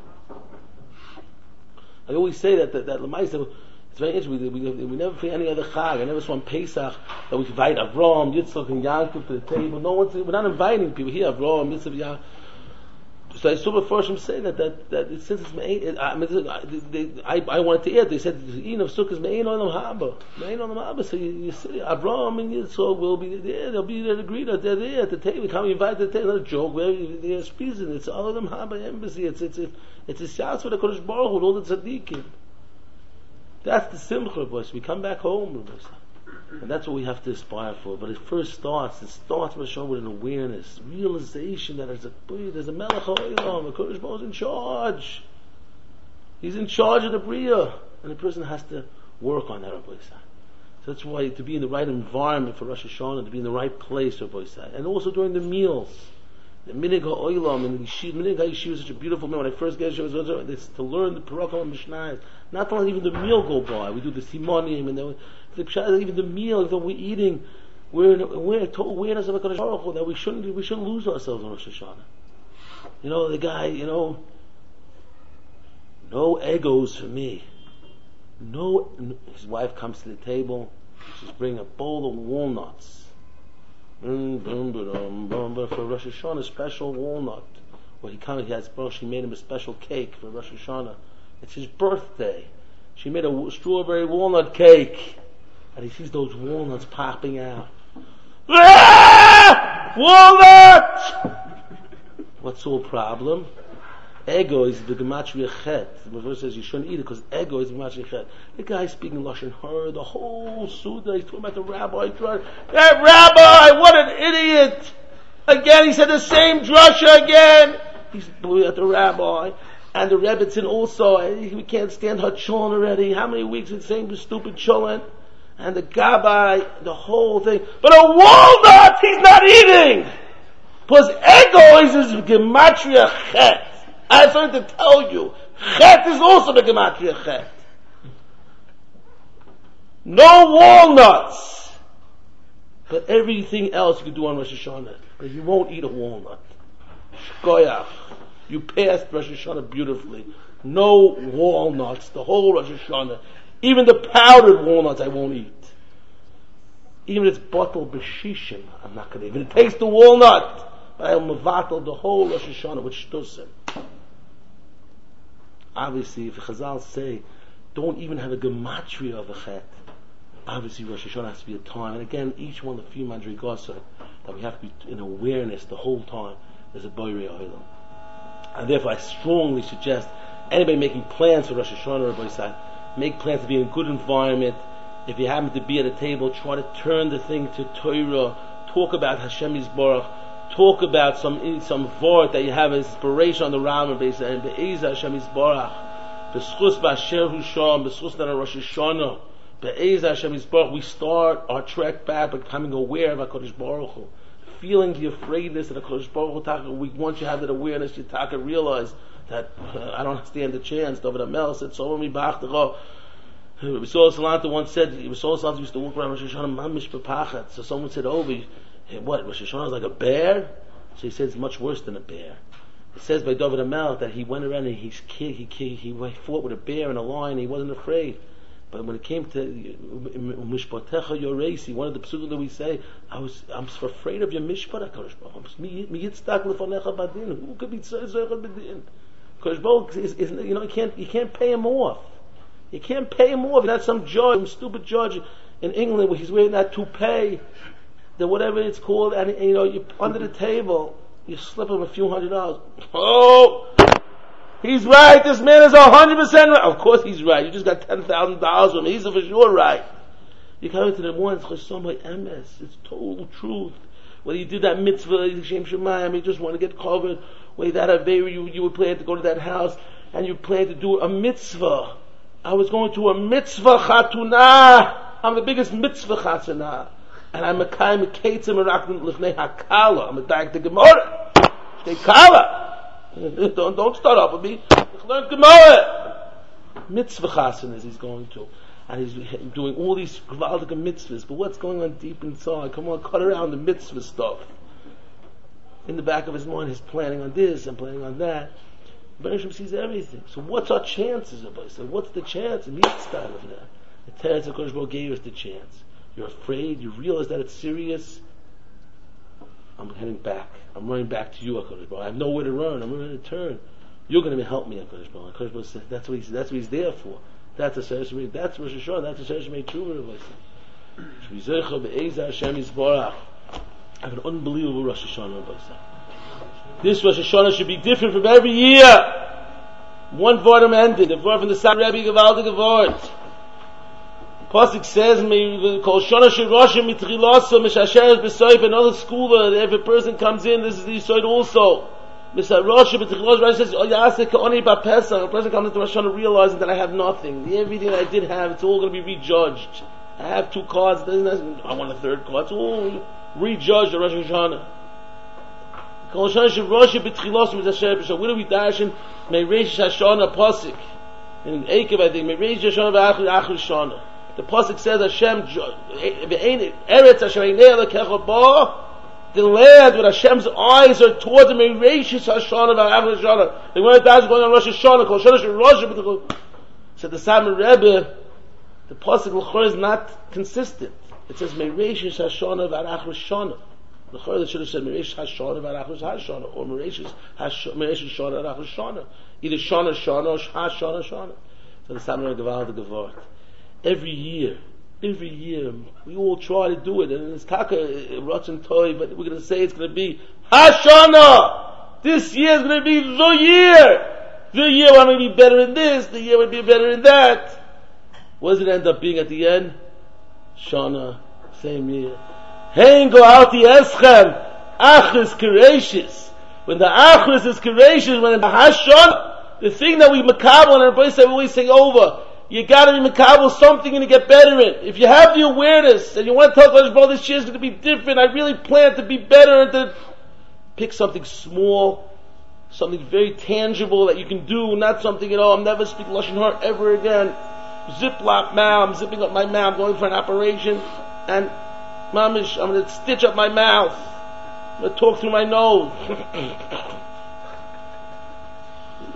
I always say that that, that Lamaisa, it's very interesting. We, we, we never forget any other Chag. I never saw on Pesach that we invite Avram, Yitzchak, and Yaakov to the table. No one's, we're not inviting people here. Avram, Yitzchak, Yaakov. So I saw before Hashem say that that that it, since it's me'ein, I, mean, I I wanted to add. They said the Ein of Sukkah is me'ein olam haba, me'ein olam haba. So you, you see, Avram and Yitzchak will be there. They'll be there to greet us. They're there at the table. Come invite to the table. Not a joke. Where they're speaking. It's all olam haba embassy. It's it's it's it's a shout for the Kodesh Baruch Hu, all the tzaddikim. That's the simcha, boys. We come back home, boys. And that's what we have to aspire for. But it first starts, it starts with an awareness, realization that there's a, there's a Melech HaOlam, a Kodesh Baruch Hu is in charge. He's in charge of the Bria. And the person has to work on that, Rabbi Yisrael. So that's why to be in the right environment for Rosh Hashanah, to be in the right place, Rabbi Yisrael. And also during the meals. The Minig HaOlam and the Yeshiva, Minig HaYeshiva is such a beautiful man. When I first get Yeshiva, it's to learn the Parakam and Mishnayos. Not to let even the meal go by. We do the Simonim and then the, even the meal that we're eating, we're in we're total awareness of HaKadosh Baruch Hu that we shouldn't we shouldn't lose ourselves on Rosh Hashanah. You know, the guy, you know, no egos for me. No, his wife comes to the table, she's bringing a bowl of walnuts. For Rosh Hashanah, special walnut. Well, he comes, he has, she made him a special cake for Rosh Hashanah. It's his birthday. She made a strawberry walnut cake. And he sees those walnuts popping out. Ah! Walnut! What's the whole problem? Ego is the gematria chet. The verse says you shouldn't eat it because ego is the gematria chet. The guy speaking Lashon Hara, the whole Suda, he's talking about the rabbi. That rabbi, what an idiot! Again, he said the same drasha again. He's blew at the rabbi. And the Rebbitzin also, we can't stand her cholent already. How many weeks it's saying the stupid cholent? And the Gabbai, the whole thing. But a walnut, he's not eating! Because ego is his gematria chet. I have something to tell you. Chet is also the gematria chet. No walnuts. But everything else you can do on Rosh Hashanah. But you won't eat a walnut. Shkoyach. You passed Rosh Hashanah beautifully. No walnuts, the whole Rosh Hashanah. Even the powdered walnuts I won't eat. Even if it's bottled b'shishim, I'm not going to even taste the walnut. But I will mevatel the whole Rosh Hashanah with shtusim. Obviously, if Chazal say, don't even have a gematria of a chet, obviously Rosh Hashanah has to be a time. And again, each one of the few madrigos that we have to be in awareness the whole time. There's a boirei olam. And therefore I strongly suggest anybody making plans for Rosh Hashanah, Rabbi Yisrael, make plans to be in a good environment. If you happen to be at a table, try to turn the thing to Torah, talk about Hashem Yisborach, talk about some some vort that you have inspiration on the Rambam base and Be'ezah Hashem Yisborach, B'schus B'asher Husham, B'schus Dana Rosh Hashanah, Be'ezah Hashem Yisborach. We start our trek back by becoming aware of HaKadosh Baruch Hu, feeling the afraidness of HaKadosh Baruch Hu. We, once you have that awareness, you taka realize that uh, I don't stand a chance. David Amel said, "So me ba'achtacha." Rasul Salanta once said, Rasul Salanta used to walk around Rosh Hashanah mamish b'pachat. So someone said, "Oh, hey, what Rosh Hashanah is like a bear?" So he said, "It's much worse than a bear." It says by David Amel that he went around and he he he he fought with a bear and a lion. And he wasn't afraid. But when it came to mishpatecha yoresi, one of the psukim that we say, I was I'm afraid of your mishpat, Hakadosh Baruch Hu. Mi yitzdak lefanecha badin. Who could be tzayich badin? Hakadosh Baruch Hu is, is, you know, you can't you can't pay him off. You can't pay him off. You're not some judge, some stupid judge in England where he's wearing that toupee, the whatever it's called, and you know you under the table, you slip him a few hundred dollars. Oh. He's right. This man is a hundred percent right. Of course he's right. You just got ten thousand dollars from him. He's for sure right. You come into the morning, it's M S. It's total truth. Whether you did that mitzvah, Shem Shemayim, you just want to get covered. Whether that Avery, you you would plan to go to that house and you plan to do a mitzvah. I was going to a mitzvah chatunah. I'm the biggest mitzvah chatunah, and I'm a kind of ketzim araknim lifnei hakala. I'm a dag the Gemara. Shtei kala. Don't, don't start up with me. Learn Gemara. Mitzvah chasen is he's going to. And he's doing all these gewaldige mitzvahs. But what's going on deep inside? Come on, cut around the mitzvah stuff. In the back of his mind, he's planning on this and planning on that. But Hashem sees everything. So what's our chances of us? What's the chance? And he's style of that. The Teretz HaKadosh Baruch Hu gave us the chance. You're afraid. You realize that it's serious. I'm heading back. I'm running back to you, HaKadosh Baruch Hu. I have nowhere to run. I'm going to turn. You're going to help me, HaKadosh Baruch Hu. HaKadosh Baruch Hu says that's what he's that's what he's there for. That's a Seresh. That's Rosh Hashanah. That's a Seresh Mei Tshuva. Shvizecha be'ezah Hashem Yisborach. I have an unbelievable Rosh Hashanah. This Rosh Hashanah should be different from every year. One Vordam ended. The Vord from the Sam Rebbe Gevaldige Vord. Pasuk says, "Me kol shana shiroshem mitrilasa mishasheres b'soif." Another school, if a person comes in, this is the Yisod also. Misharoshem mitrilasa. Rashi says, "Oh yaseh ka'oni ba'pesach." A person comes into Rosh Hashanah realizing that I have nothing. Everything that I did have, it's all going to be rejudged. I have two cards. I want a third card. It's all rejudged at Rosh Hashanah. Kol shana shiroshem mitrilasa mishasheres b'soif. Where do we dash in? May Reish Hashanah pasuk in Eikev, I think. May Reish Hashanah v'achri achri Shana. The pasuk says Hashem Eretz Hashem Einei Elekecha Ba. The land with Hashem's eyes are towards him. Meireshis Hashanah v'Achar Hashanah. The one that's going on Rosh Hashanah, Kol Shana Shiroshem. Said the Samer Rebbe, the pasuk l'chor is not consistent. It says Meireshis Hashanah v'Achar Hashanah. L'chor they should have said Meireshis Hashanah v'Achar Hashanah or Meireshis Meireshis Hashanah v'Achar Hashanah. Either Shana Shana or Hashanah Shana. So the Samer Rebbe Geval the Gevort. Every year, every year, we all try to do it, and it's taka rotten toy, but we're going to say it's going to be Hashanah. This year is going to be the year. The year I'm going to be better in this. The year will be better in that. What does it end up being at the end? Shana, same year. Hein go out the eschem, achris kereshis. When the achris is kereshis, when the Hashanah, the thing that we makabel and everybody say we always say over. You gotta be makabel something and to get better in. If you have the awareness and you want to tell Kodesh Baruch this year is going to be different, I really plan to be better and to pick something small, something very tangible that you can do, not something, you know, I'm never speaking Lashon Hara ever again. Ziploc mouth, I'm zipping up my mouth, going for an operation, and mamish, I'm going to stitch up my mouth. I'm going to talk through my nose.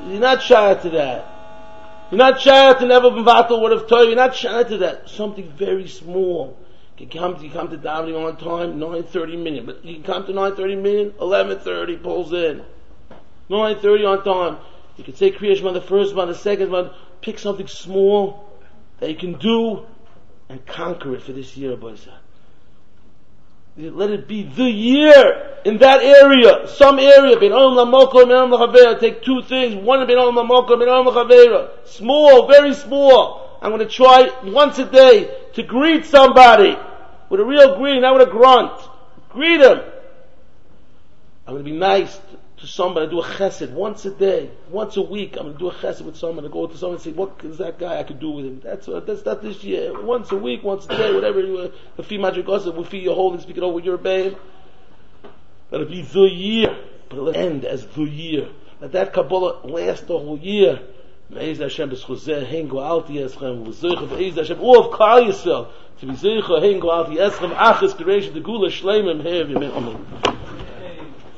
You're not shy to that. You're not shy to never mevatel word of Torah. You're not shy to that. Something very small. You can come to, you come to davening on time, nine thirty minutes. But you can come to nine thirty minutes, eleven thirty pulls in. nine thirty on time. You can say Kriyash Shema the first month, the second month. Pick something small that you can do and conquer it for this year, boys. Let it be the year in that area, some area. Take two things. One, small, very small. I'm going to try once a day to greet somebody with a real greeting, not with a grunt. Greet him. I'm going to be nice to somebody, do a chesed once a day, once a week. I'm going to do a chesed with someone, to go to someone and say, what is that guy I could do with him? That's uh, that's not this year. Once a week, once a day, whatever you uh, the fee magic gossip, we fee your holding, speak it over your babe. Let it be the year, but let it end as the year. Let that Kabbalah last the whole year. Me'ez Hashem b'schuzeh hengo alti eschem v'zoicha v'ez Hashem all of Klal Yisrael to be zoicha hengo alti eschem achas creation the gula shleimim hev yemen amen.